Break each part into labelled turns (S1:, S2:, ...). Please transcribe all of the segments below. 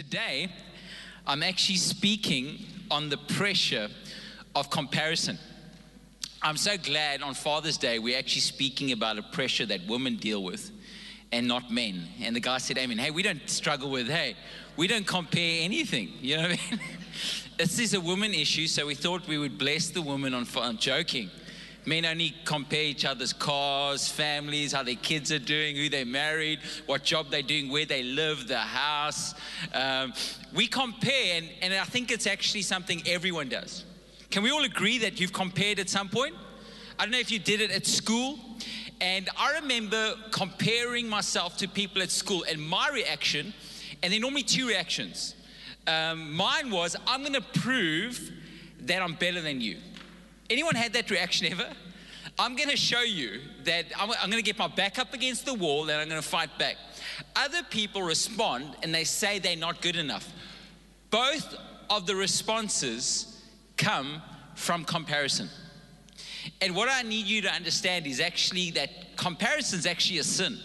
S1: Today, I'm actually speaking on the pressure of comparison. I'm so glad on Father's Day we're actually speaking about a pressure that women deal with and not men. And the guy said, amen, hey, we don't struggle with, we don't compare anything, you know what I mean? This is a woman issue, so we thought we would bless the women on joking. Men only compare each other's cars, families, how their kids are doing, who they married, what job they're doing, where they live, the house. We compare, and I think it's actually something everyone does. Can we all agree that you've compared at some point? I don't know if you did it at school. And I remember comparing myself to people at school, and my reaction, and then normally two reactions. Mine was, I'm going to prove that I'm better than you. Anyone had that reaction ever? I'm going to show you that I'm going to get my back up against the wall and I'm going to fight back. Other people respond and they say they're not good enough. Both of the responses come from comparison. And what I need you to understand is actually that comparison is actually a sin.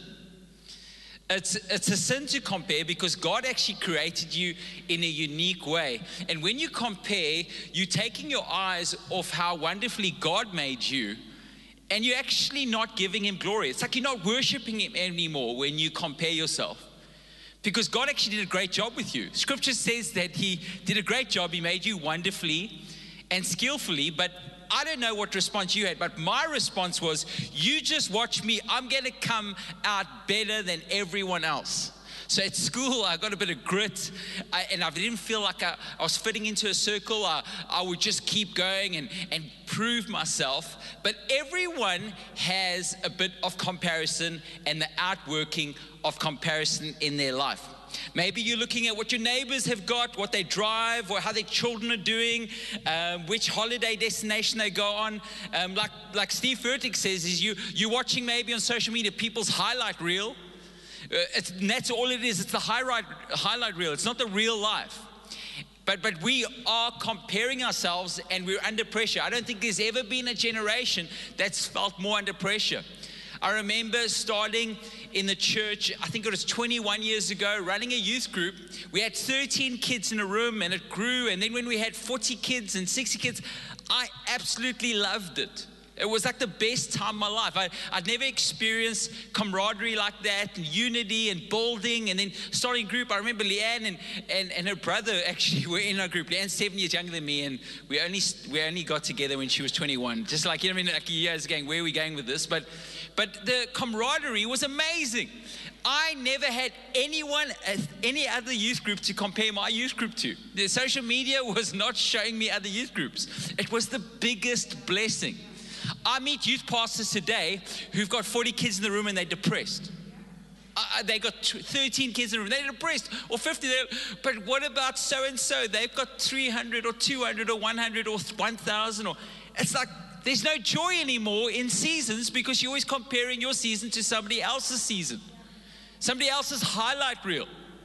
S1: It's a sin to compare because God actually created you in a unique way. And when you compare, you're taking your eyes off how wonderfully God made you, and you're actually not giving Him glory. It's like you're not worshiping Him anymore when you compare yourself. Because God actually did a great job with you. Scripture says that He did a great job. He made you wonderfully and skillfully, but I don't know what response you had, but my response was, you just watch me. I'm going to come out better than everyone else. So at school, I got a bit of grit, and I didn't feel like I was fitting into a circle. I would just keep going and prove myself. But everyone has a bit of comparison and the outworking of comparison in their life. Maybe you're looking at what your neighbors have got, what they drive, or how their children are doing, which holiday destination they go on. Like Steve Furtick says, is you're watching maybe on social media people's highlight reel. That's all it is. It's the highlight reel. It's not the real life. But we are comparing ourselves and we're under pressure. I don't think there's ever been a generation that's felt more under pressure. I remember starting in the church, I think it was 21 years ago, running a youth group. We had 13 kids in a room and it grew. And then when we had 40 kids and 60 kids, I absolutely loved it. It was like the best time of my life. I'd never experienced camaraderie like that, and unity and building, and then starting a group. I remember Leanne and her brother actually were in our group. Leanne's 7 years younger than me, and we only got together when she was 21. Just like, you know what I mean, like you guys going, where are we going with this? But the camaraderie was amazing. I never had any other youth group to compare my youth group to. The social media was not showing me other youth groups. It was the biggest blessing. I meet youth pastors today who've got 40 kids in the room and they're depressed. They got 13 kids in the room, they're depressed, or 50. But what about so-and-so? They've got 300 or 200 or 100 or 1,000. It's like there's no joy anymore in seasons because you're always comparing your season to somebody else's season, somebody else's highlight reel.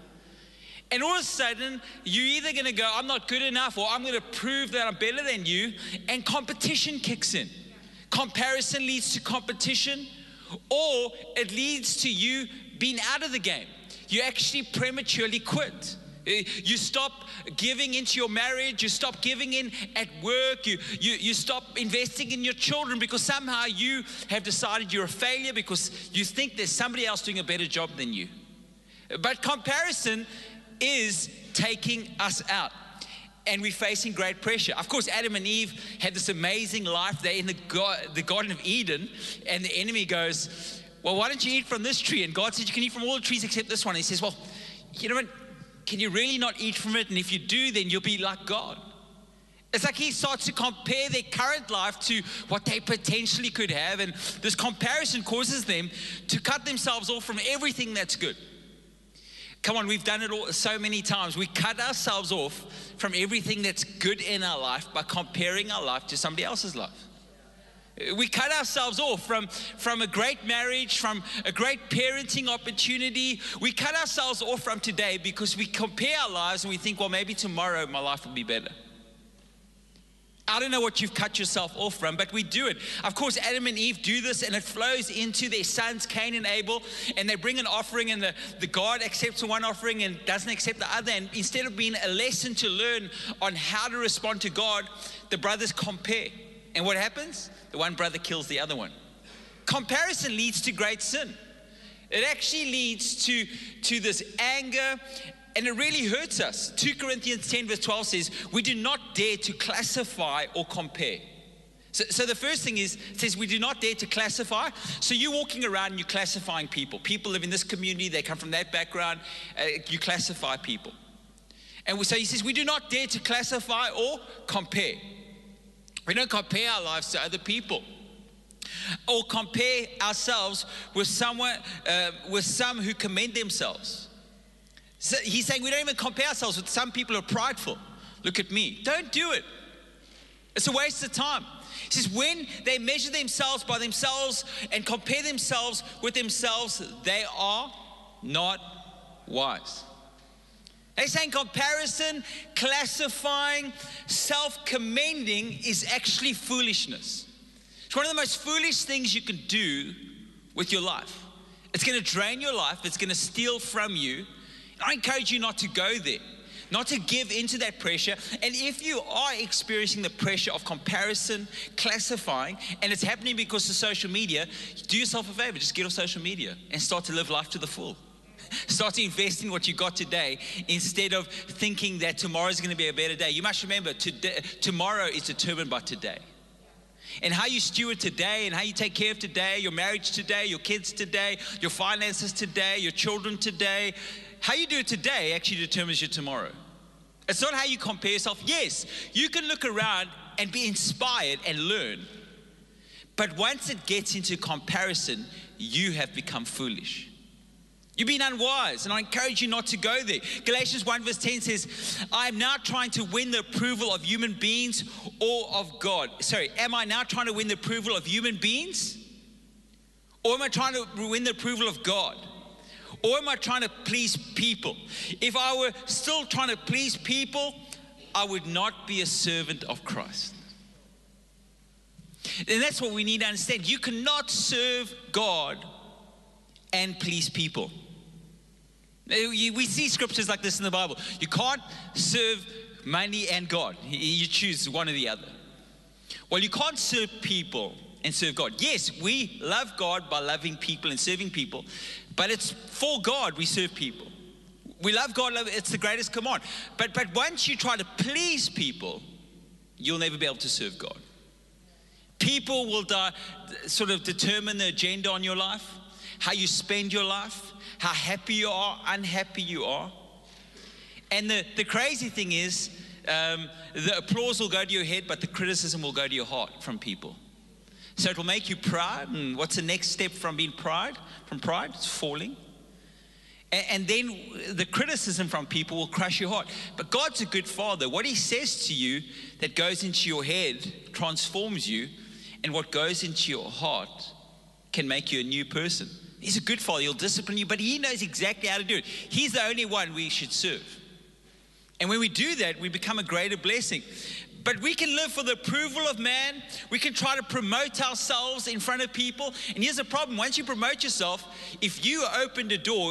S1: And all of a sudden, you're either going to go, I'm not good enough, or I'm going to prove that I'm better than you, and competition kicks in. Comparison leads to competition, or it leads to you being out of the game. You actually prematurely quit. You stop giving into your marriage. You stop giving in at work. You stop investing in your children because somehow you have decided you're a failure because you think there's somebody else doing a better job than you. But comparison is taking us out. And we're facing great pressure. Of course, Adam and Eve had this amazing life. They're in the Garden of Eden, and the enemy goes, well, why don't you eat from this tree? And God said, you can eat from all the trees except this one. And he says, well, you know what? Can you really not eat from it? And if you do, then you'll be like God. It's like he starts to compare their current life to what they potentially could have. And this comparison causes them to cut themselves off from everything that's good. Come on, we've done it all so many times. We cut ourselves off from everything that's good in our life by comparing our life to somebody else's life. We cut ourselves off from a great marriage, from a great parenting opportunity. We cut ourselves off from today because we compare our lives and we think, well, maybe tomorrow my life will be better.
S2: I don't know what you've cut yourself off from, but we do it. Of course, Adam and Eve do this, and it flows into their sons, Cain and Abel, and they bring an offering, and the God accepts one offering and doesn't accept the other. And instead of being a lesson to learn on how to respond to God, the brothers compare. And what happens? The one brother kills the other one. Comparison leads to great sin. It actually leads to this anger, and it really hurts us. 2 Corinthians 10 verse 12 says, we do not dare to classify or compare. So the first thing is, it says we do not dare to classify. So you're walking around and you're classifying people. People live in this community, they come from that background, you classify people. And so he says we do not dare to classify or compare. We don't compare our lives to other people, or compare ourselves with some who commend themselves. So he's saying we don't even compare ourselves with some people who are prideful. Look at me. Don't do it. It's a waste of time. He says when they measure themselves by themselves and compare themselves with themselves, they are not wise. They're saying comparison, classifying, self-commending is actually foolishness. It's one of the most foolish things you can do with your life. It's going to drain your life. It's going to steal from you. I encourage you not to go there, not to give into that pressure. And if you are experiencing the pressure of comparison, classifying, and it's happening because of social media, do yourself a favor, just get off social media and start to live life to the full. Start to invest in what you got today instead of thinking that tomorrow is going to be a better day. You must remember, tomorrow is determined by today. And how you steward today and how you take care of today, your marriage today, your kids today, your finances today, your children today, how you do it today actually determines your tomorrow. It's not how you compare yourself. Yes, you can look around and be inspired and learn. But once it gets into comparison, you have become foolish. You've been unwise, and I encourage you not to go there. Galatians 1 verse 10 says, I am now trying to win the approval of human beings or of God. Sorry, am I now trying to win the approval of human beings? Or am I trying to win the approval of God? Or am I trying to please people? If I were still trying to please people, I would not be a servant of Christ. And that's what we need to understand. You cannot serve God and please people. We see scriptures like this in the Bible. You can't serve money and God. You choose one or the other. Well, you can't serve people and serve God. Yes, we love God by loving people and serving people, but it's for God we serve people. We love God, it's the greatest command. But once you try to please people, you'll never be able to serve God. People will sort of determine the agenda on your life, how you spend your life, how happy you are, unhappy you are. And the crazy thing is, the applause will go to your head, but the criticism will go to your heart from people. So it will make you proud. And what's the next step from being pride? From pride, it's falling. And then the criticism from people will crush your heart. But God's a good father. What he says to you that goes into your head transforms you, and what goes into your heart can make you a new person. He's a good father. He'll discipline you, but he knows exactly how to do it. He's the only one we should serve. And when we do that, we become a greater blessing. But we can live for the approval of man. We can try to promote ourselves in front of people. And here's the problem. Once you promote yourself, if you open the door,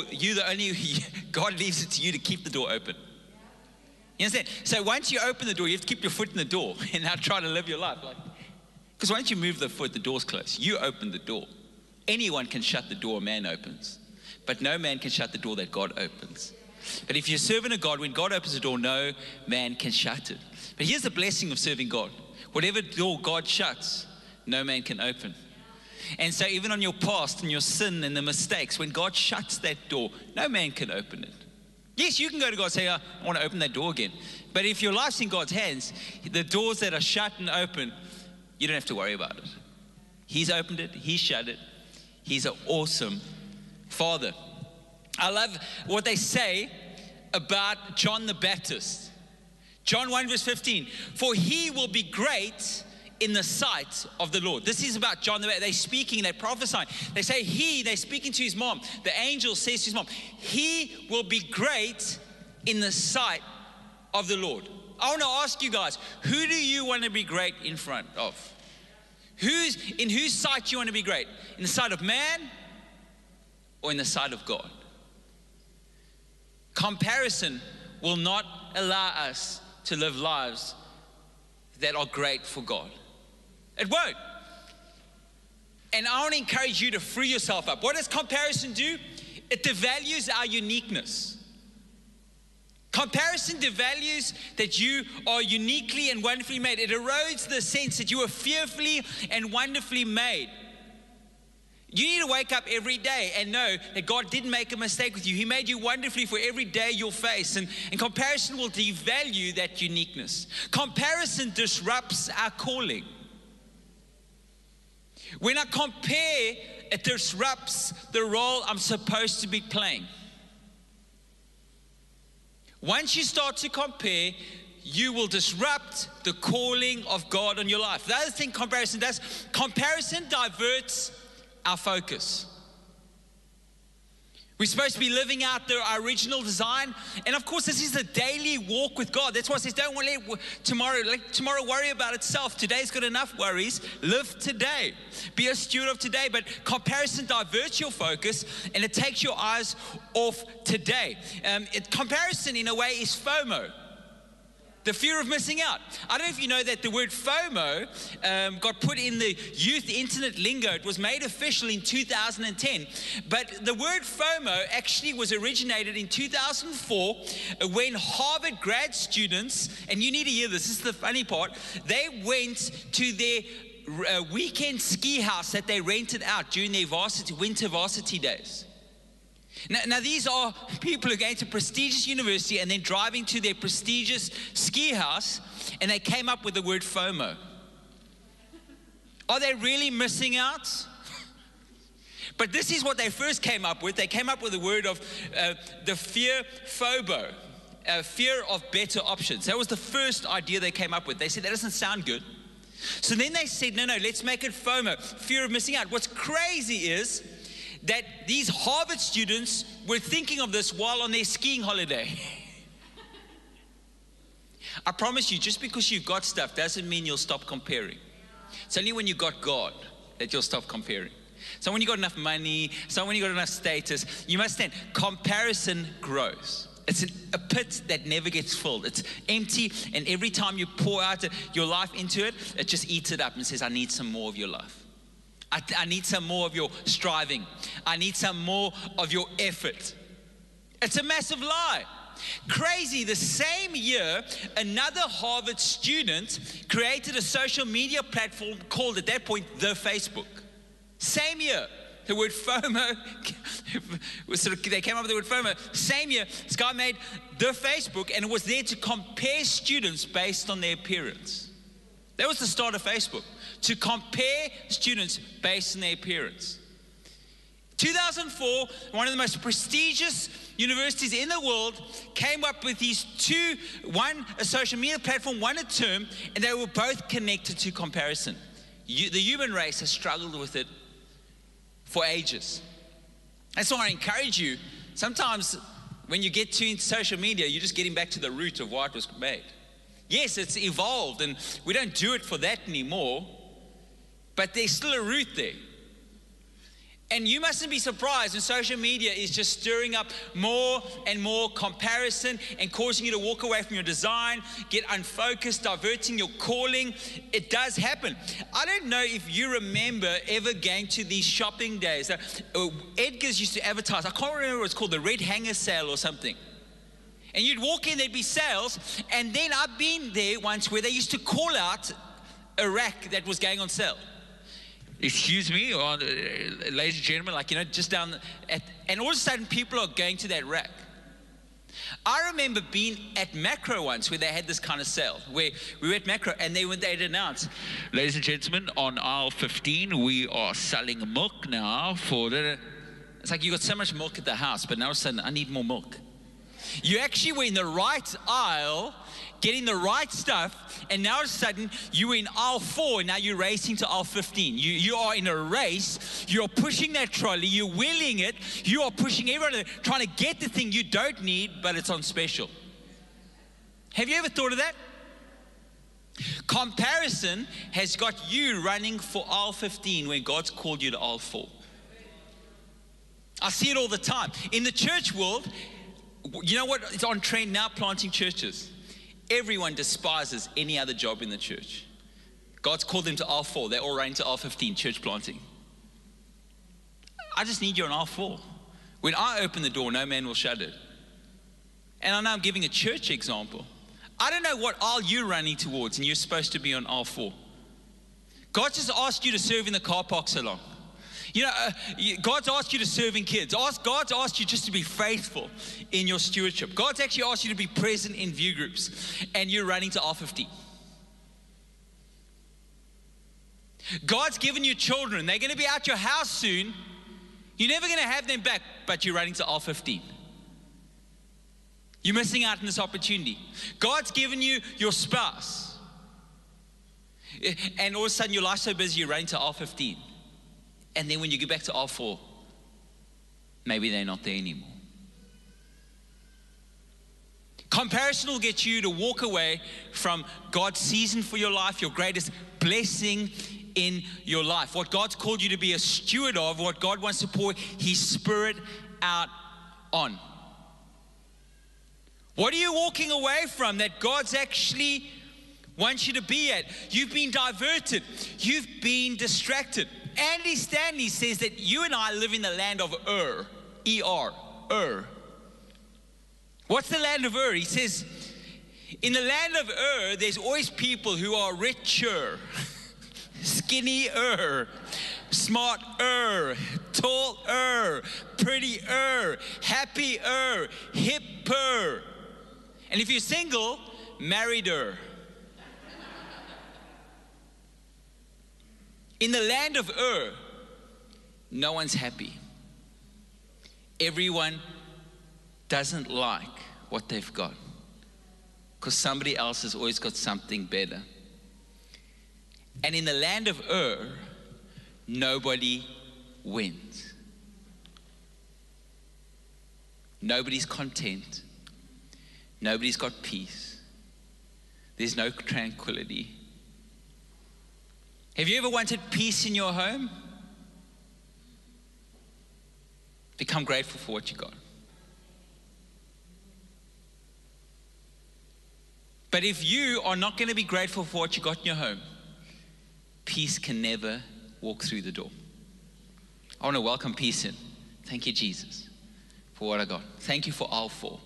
S2: God leaves it to you to keep the door open. You understand? So once you open the door, you have to keep your foot in the door and now try to live your life. Because once you move the foot, the door's closed. You open the door. Anyone can shut the door a man opens. But no man can shut the door that God opens. But if you're serving a God, when God opens the door, no man can shut it. But here's the blessing of serving God. Whatever door God shuts, no man can open. And so even on your past and your sin and the mistakes, when God shuts that door, no man can open it. Yes, you can go to God and say, I want to open that door again. But if your life's in God's hands, the doors that are shut and open, you don't have to worry about it. He's opened it. He's shut it. He's an awesome Father. I love what they say about John the Baptist. John 1 verse 15, for he will be great in the sight of the Lord. This is about John the Baptist. They're speaking, they're prophesying. They say they're speaking to his mom. The angel says to his mom, he will be great in the sight of the Lord. I want to ask you guys, who do you want to be great in front of? In whose sight do you want to be great? In the sight of man or in the sight of God? Comparison will not allow us to live lives that are great for God. It won't. And I want to encourage you to free yourself up. What does comparison do? It devalues our uniqueness. Comparison devalues that you are uniquely and wonderfully made. It erodes the sense that you are fearfully and wonderfully made. You need to wake up every day and know that God didn't make a mistake with you. He made you wonderfully for every day you'll face. And comparison will devalue that uniqueness. Comparison disrupts our calling. When I compare, it disrupts the role I'm supposed to be playing. Once you start to compare, you will disrupt the calling of God on your life. The other thing comparison does, comparison diverts our focus. We're supposed to be living out our original design. And of course, this is a daily walk with God. That's why it says, don't let tomorrow worry about itself. Today's got enough worries. Live today. Be a steward of today. But comparison diverts your focus and it takes your eyes off today. Comparison, in a way, is FOMO. The fear of missing out. I don't know if you know that the word FOMO got put in the youth internet lingo. It was made official in 2010. But the word FOMO actually was originated in 2004 when Harvard grad students, and you need to hear this is the funny part, they went to their weekend ski house that they rented out during their winter varsity days. Now, these are people who are going to prestigious university and then driving to their prestigious ski house, and they came up with the word FOMO. Are they really missing out? But this is what they first came up with. They came up with the word of the fear phobo, fear of better options. That was the first idea they came up with. They said, that doesn't sound good. So then they said, no, let's make it FOMO, fear of missing out. What's crazy is that these Harvard students were thinking of this while on their skiing holiday. I promise you, just because you've got stuff doesn't mean you'll stop comparing. It's only when you've got God that you'll stop comparing. So when you've got enough money, so when you've got enough status, you must understand, comparison grows. It's a pit that never gets filled. It's empty, and every time you pour out your life into it, it just eats it up and says, I need some more of your life. I need some more of your striving. I need some more of your effort. It's a massive lie. Crazy, the same year, another Harvard student created a social media platform called, at that point, The Facebook. Same year. The word FOMO, they came up with the word FOMO. Same year, this guy made The Facebook, and it was there to compare students based on their appearance. That was the start of Facebook, to compare students based on their appearance. 2004, one of the most prestigious universities in the world came up with these two, one a social media platform, one a term, and they were both connected to comparison. The human race has struggled with it for ages. That's why I encourage you, sometimes when you get too into social media, you're just getting back to the root of why it was made. Yes, it's evolved and we don't do it for that anymore, but there's still a root there. And you mustn't be surprised when social media is just stirring up more and more comparison and causing you to walk away from your design, get unfocused, diverting your calling. It does happen. I don't know if you remember ever going to these shopping days. Edgar's used to advertise, I can't remember what it's called, the Red Hanger Sale or something. And you'd walk in, there'd be sales, and then I've been there once where they used to call out a rack that was going on sale. Excuse me, or, ladies and gentlemen, just down and all of a sudden people are going to that rack. I remember being at Macro once where they had this kind of sale, where we were at Macro and they'd announce, ladies and gentlemen, on aisle 15, we are selling milk now for the... It's like you got so much milk at the house, but now all of a sudden, I need more milk. You actually were in the right aisle, getting the right stuff, and now all of a sudden you were in aisle 4 and now you're racing to aisle 15. You are in a race, you're pushing that trolley, you're wheeling it, you are pushing everyone, trying to get the thing you don't need, but it's on special. Have you ever thought of that? Comparison has got you running for aisle 15 when God's called you to aisle 4. I see it all the time. In the church world, you know what? It's on trend now, planting churches. Everyone despises any other job in the church. God's called them to aisle 4. They're all running to aisle 15, church planting. I just need you on aisle 4. When I open the door, no man will shut it. And I know I'm giving a church example. I don't know what aisle you're running towards, and you're supposed to be on aisle 4. God just asked you to serve in the car park so long. You know, God's asked you to serve in kids. God's asked you just to be faithful in your stewardship. God's actually asked you to be present in view groups, and you're running to aisle 15. God's given you children. They're going to be out your house soon. You're never going to have them back, but you're running to aisle 15. You're missing out on this opportunity. God's given you your spouse. And all of a sudden, your life's so busy, you're running to aisle 15. And then when you get back to aisle 4, maybe they're not there anymore. Comparison will get you to walk away from God's season for your life, your greatest blessing in your life. What God's called you to be a steward of, what God wants to pour His Spirit out on. What are you walking away from that God's actually wants you to be at? You've been diverted. You've been distracted. Andy Stanley says that you and I live in the land of Ur. E-R, Ur. What's the land of Ur? He says, in the land of Ur, there's always people who are richer, skinnier, smarter, taller, prettier, happier, hipper. And if you're single, married her. In the land of Ur, no one's happy. Everyone doesn't like what they've got because somebody else has always got something better. And in the land of Ur, nobody wins. Nobody's content. Nobody's got peace. There's no tranquility. Have you ever wanted peace in your home? Become grateful for what you got. But if you are not going to be grateful for what you got in your home, peace can never walk through the door. I want to welcome peace in. Thank you, Jesus, for what I got. Thank you for aisle 4.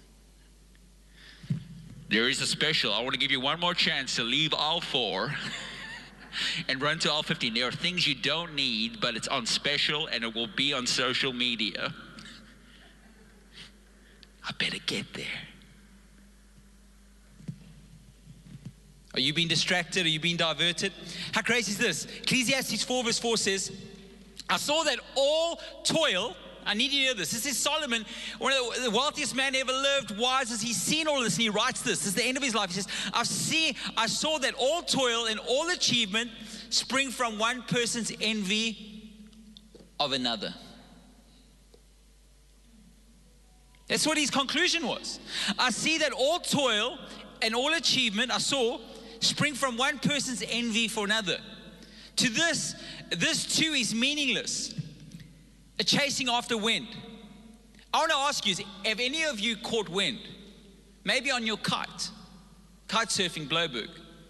S2: There is a special. I want to give you one more chance to leave aisle 4 and run to aisle 15. There are things you don't need, but it's on special and it will be on social media. I better get there. Are you being distracted? Are you being diverted? How crazy is this? Ecclesiastes 4 verse 4 says, I saw that all toil, I need you to hear this. This is Solomon, one of the wealthiest man ever lived, wisest. He's seen all of this and he writes this. This is the end of his life. He says, I saw that all toil and all achievement spring from one person's envy of another. That's what his conclusion was. I see that all toil and all achievement, I saw, spring from one person's envy for another. To this too is meaningless. A chasing after wind. I want to ask you, have any of you caught wind? Maybe on your kite surfing Bloberg.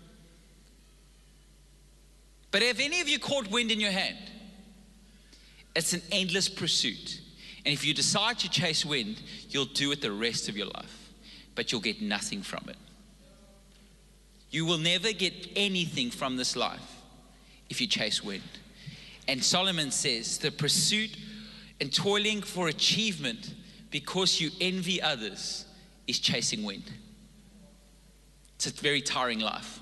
S2: But have any of you caught wind in your hand? It's an endless pursuit. And if you decide to chase wind, you'll do it the rest of your life. But you'll get nothing from it. You will never get anything from this life if you chase wind. And Solomon says the pursuit and toiling for achievement because you envy others is chasing wind. It's a very tiring life.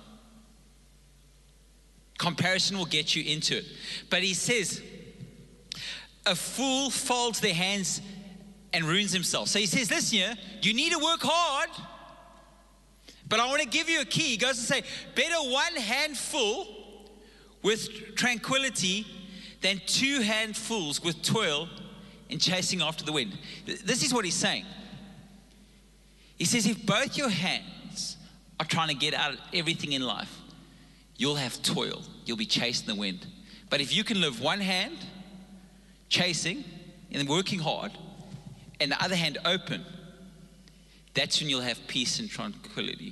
S2: Comparison will get you into it. But he says, a fool folds their hands and ruins himself. So he says, listen here, you need to work hard, but I want to give you a key. He goes and say, better one handful with tranquility than 2 handfuls with toil and chasing after the wind. This is what he's saying. He says, if both your hands
S1: are trying to get out of everything in life, you'll have toil. You'll be chasing the wind. But if you can live one hand chasing and working hard, and the other hand open, that's when you'll have peace and tranquility.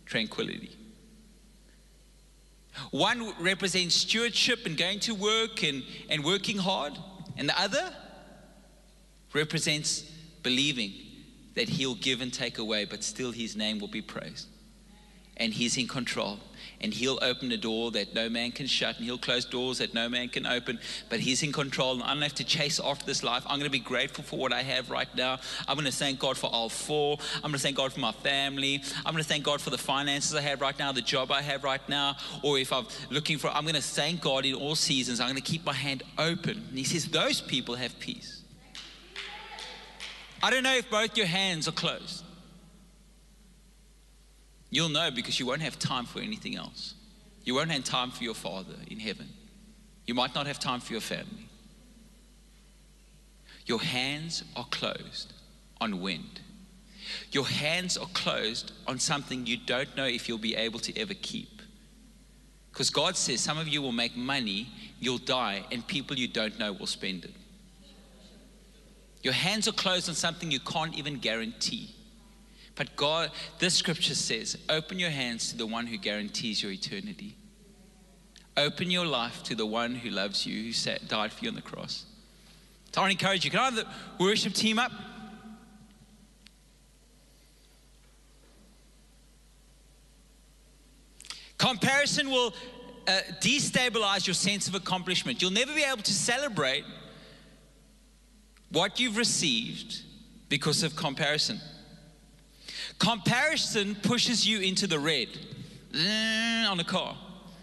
S1: One represents stewardship and going to work and working hard, and the other represents believing that he'll give and take away, but still his name will be praised. And he's in control, and he'll open a door that no man can shut, and he'll close doors that no man can open, but he's in control. And I don't have to chase after this life. I'm going to be grateful for what I have right now. I'm going to thank God for all four. I'm going to thank God for my family. I'm going to thank God for the finances I have right now, the job I have right now, or if I'm I'm going to thank God in all seasons. I'm going to keep my hand open. And he says those people have peace. I don't know if both your hands are closed. You'll know because you won't have time for anything else. You won't have time for your Father in heaven. You might not have time for your family. Your hands are closed on wind. Your hands are closed on something you don't know if you'll be able to ever keep. Because God says some of you will make money, you'll die, and people you don't know will spend it. Your hands are closed on something you can't even guarantee. But God, this scripture says, open your hands to the one who guarantees your eternity. Open your life to the one who loves you, who died for you on the cross. So I want to encourage you. Can I have the worship team up? Comparison will destabilize your sense of accomplishment. You'll never be able to celebrate what you've received because of comparison. Comparison pushes you into the red on a car.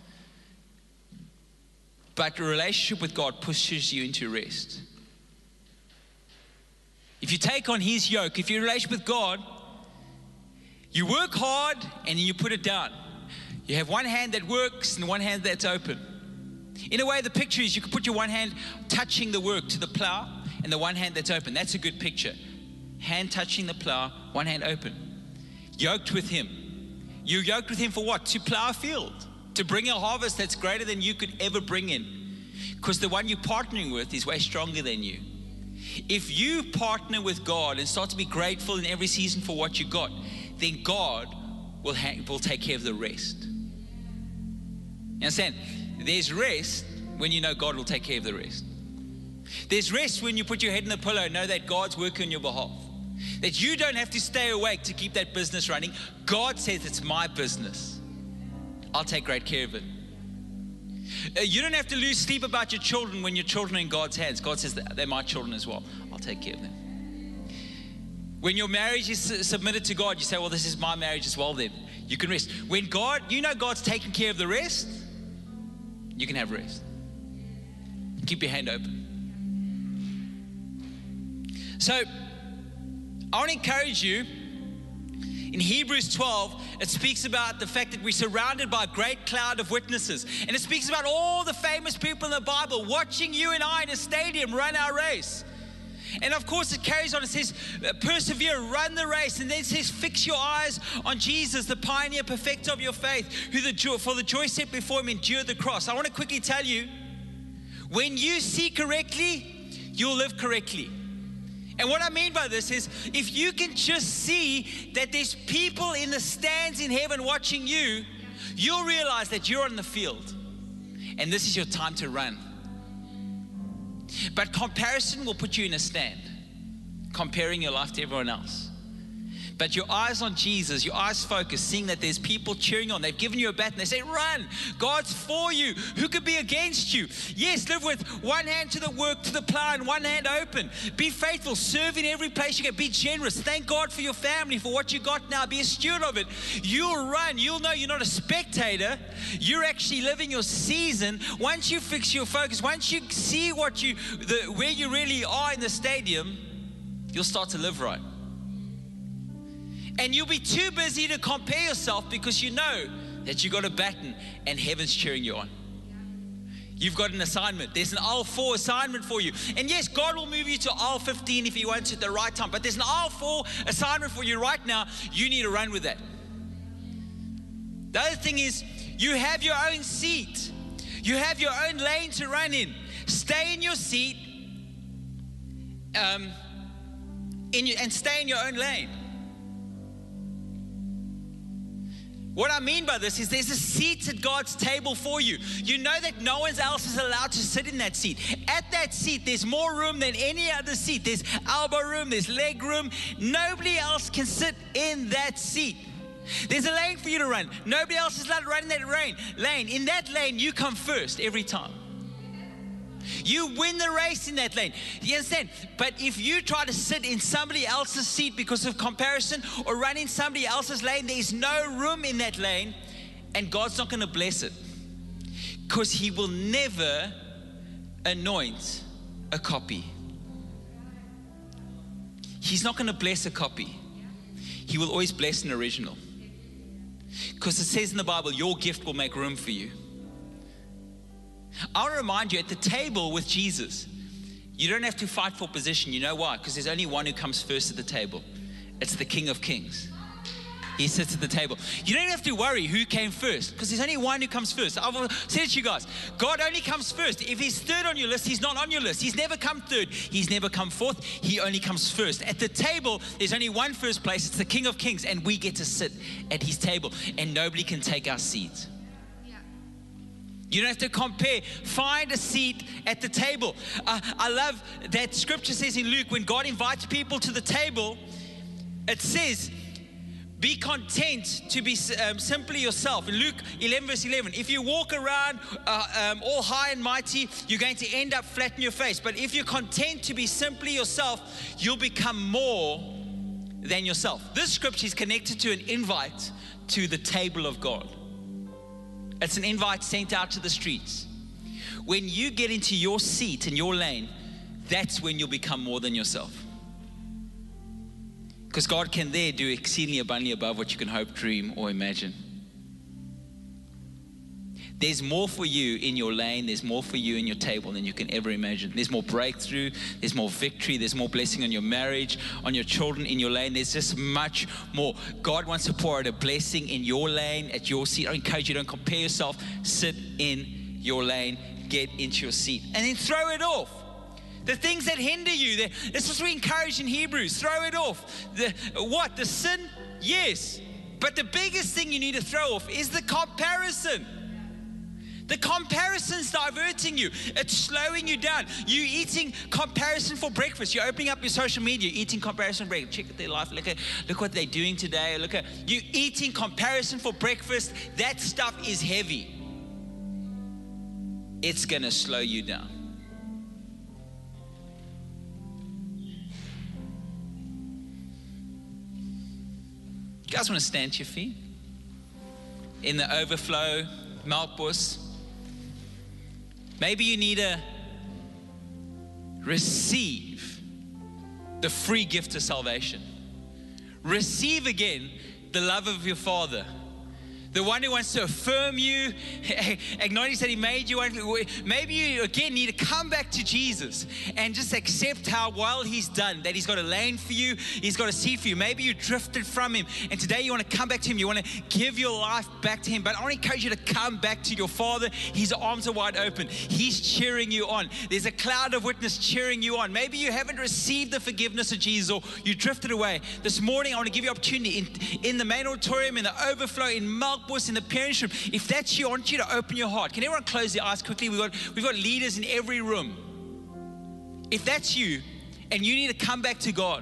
S1: But a relationship with God pushes you into rest. If you take on his yoke, if you're in a relationship with God, you work hard and then you put it down. You have one hand that works and one hand that's open. In a way, the picture is you can put your one hand touching the work to the plow and the one hand that's open. That's a good picture. Hand touching the plow, one hand open. Yoked with him. You're yoked with him for what? To plow a field. To bring a harvest that's greater than you could ever bring in. Because the one you're partnering with is way stronger than you. If you partner with God and start to be grateful in every season for what you got, then God will take care of the rest. You understand? There's rest when you know God will take care of the rest. There's rest when you put your head in the pillow and know that God's working on your behalf. That you don't have to stay awake to keep that business running. God says it's my business. I'll take great care of it. You don't have to lose sleep about your children when your children are in God's hands. God says that they're my children as well. I'll take care of them. When your marriage is submitted to God, you say, well, this is my marriage as well then. You can rest. When God's taking care of the rest, you can have rest. Keep your hand open. So, I want to encourage you, in Hebrews 12, it speaks about the fact that we're surrounded by a great cloud of witnesses. And it speaks about all the famous people in the Bible watching you and I in a stadium run our race. And of course it carries on, it says, persevere, run the race. And then it says, fix your eyes on Jesus, the pioneer, perfecter of your faith, who for the joy set before him endured the cross. I want to quickly tell you, when you see correctly, you'll live correctly. And what I mean by this is, if you can just see that there's people in the stands in heaven watching you, you'll realize that you're on the field. And this is your time to run. But comparison will put you in a stand, comparing your life to everyone else. But your eyes on Jesus, your eyes focused, seeing that there's people cheering on. They've given you a bat and they say, run. God's for you. Who could be against you? Yes, live with one hand to the work, to the plow, and one hand open. Be faithful. Serve in every place you can. Be generous. Thank God for your family, for what you got now. Be a steward of it. You'll run. You'll know you're not a spectator. You're actually living your season. Once you fix your focus, once you see where you really are in the stadium, you'll start to live right. And you'll be too busy to compare yourself because you know that you got a baton and heaven's cheering you on. You've got an assignment. There's an aisle 4 assignment for you. And yes, God will move you to aisle 15 if He wants at the right time. But there's an aisle 4 assignment for you right now. You need to run with that.
S2: The other thing is, you have your own seat. You have your own lane to run in. Stay in your seat and stay in your own lane. What I mean by this is there's a seat at God's table for you. You know that no one else is allowed to sit in that seat. At that seat, there's more room than any other seat. There's elbow room, there's leg room. Nobody else can sit in that seat. There's a lane for you to run. Nobody else is allowed to run in that lane. In that lane, you come first every time. You win the race in that lane. You understand? But if you try to sit in somebody else's seat because of comparison or run in somebody else's lane, there is no room in that lane, and God's not going to bless it. Because He will never anoint a copy. He's not going to bless a copy. He will always bless an original. Because it says in the Bible, your gift will make room for you. I want to remind you, at the table with Jesus, you don't have to fight for position. You know why? Because there's only one who comes first at the table. It's the King of Kings. He sits at the table. You don't have to worry who came first, because there's only one who comes first. I've said it to you guys. God only comes first. If He's third on your list, He's not on your list. He's never come third. He's never come fourth. He only comes first. At the table, there's only one first place. It's the King of Kings, and we get to sit at His table, and nobody can take our seat. You don't have to compare. Find a seat at the table. I love that scripture says in Luke, when God invites people to the table, it says, be content to be simply yourself. In Luke 11 verse 11, if you walk around all high and mighty, you're going to end up flat in your face. But if you're content to be simply yourself, you'll become more than yourself. This scripture is connected to an invite to the table of God. It's an invite sent out to the streets. When you get into your seat and your lane, that's when you'll become more than yourself. Because God can there do exceedingly abundantly above what you can hope, dream, or imagine. There's more for you in your lane, there's more for you in your table than you can ever imagine. There's more breakthrough, there's more victory, there's more blessing on your marriage, on your children, in your lane. There's just much more. God wants to pour out a blessing in your lane, at your seat. I encourage you, don't compare yourself. Sit in your lane, get into your seat, and then throw it off. The things that hinder you, this is what we encourage in Hebrews. Throw it off. The sin? Yes. But the biggest thing you need to throw off is the comparison. The comparison's diverting you. It's slowing you down. You're eating comparison for breakfast. You're opening up your social media, eating comparison breakfast. Check out their life. Look what they're doing today. You're eating comparison for breakfast. That stuff is heavy. It's going to slow you down. You guys want to stand to your feet? In the overflow, Melkbos. Maybe you need to receive the free gift of salvation. Receive again the love of your Father. The one who wants to affirm you, acknowledge that He made you. Maybe you again need to come back to Jesus and just accept how well He's done, that He's got a lane for you, He's got a seat for you. Maybe you drifted from Him and today you want to come back to Him. You want to give your life back to Him. But I want to encourage you to come back to your Father. His arms are wide open. He's cheering you on. There's a cloud of witness cheering you on. Maybe you haven't received the forgiveness of Jesus, or you drifted away. This morning I want to give you opportunity in the main auditorium, in the overflow, in Melkbos, in the parents' room. If that's you, I want you to open your heart. Can everyone close their eyes quickly? We've got leaders in every room. If that's you and you need to come back to God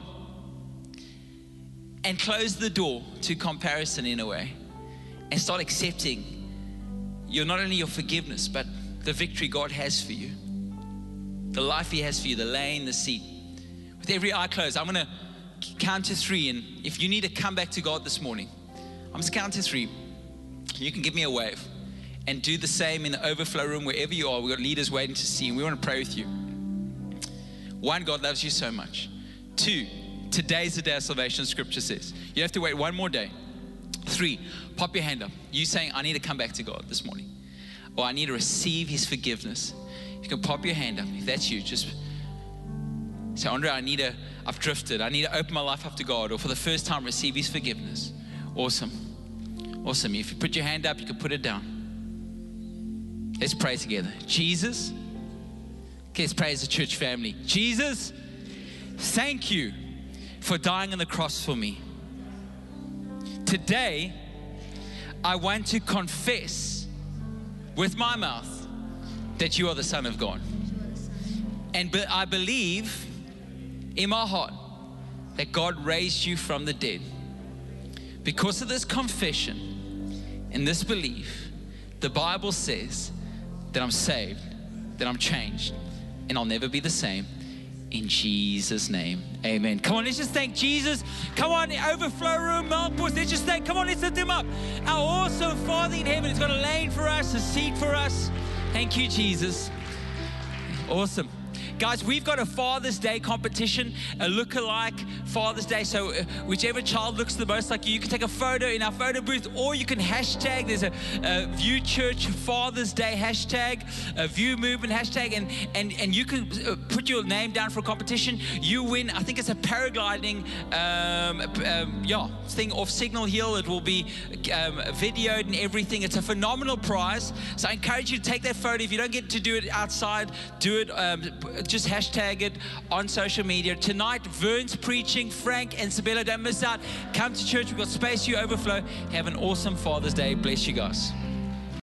S2: and close the door to comparison in a way and start accepting not only your forgiveness, but the victory God has for you, the life He has for you, the lane, the seat. With every eye closed, I'm going to count to 3, and if you need to come back to God this morning, I'm just count to 3. You can give me a wave and do the same in the overflow room, wherever you are. We've got leaders waiting to see, and we want to pray with you. 1, God loves you so much. 2, today's the day of salvation, Scripture says. You have to wait one more day. 3, pop your hand up. You saying, I need to come back to God this morning, or I need to receive His forgiveness. You can pop your hand up. If that's you, just say, Andre, I've drifted. I need to open my life up to God, or for the first time receive His forgiveness. Awesome.
S1: Awesome. If you put your hand up, you can put it down. Let's pray together. Jesus, okay, let's pray as a church family. Jesus, thank you for dying on the cross for me. Today, I want to confess with my mouth that you are the Son of God. And I believe in my heart that God raised you from the dead. Because of this confession and this belief, the Bible says that I'm saved, that I'm changed, and I'll never be the same. In Jesus' name, amen. Come on, let's just thank Jesus. Come on, overflow room, Melkbos. Let's just thank, come on, let's lift him up. Our awesome Father in heaven has got a lane for us, a seat for us. Thank you, Jesus. Awesome. Guys, we've got a Father's Day competition, a look-alike Father's Day. So whichever child looks the most like you can take a photo in our photo booth, or you can hashtag. There's a View Church Father's Day hashtag, a View Movement hashtag, and you can put your name down for a competition. You win, I think it's a paragliding thing off Signal Hill. It will be videoed and everything. It's a phenomenal prize. So I encourage you to take that photo. If you don't get to do it outside, do it. Just hashtag it on social media. Tonight, Vern's preaching. Frank and Sabella, don't miss out. Come to church. We've got space. You overflow. Have an awesome Father's Day. Bless you guys.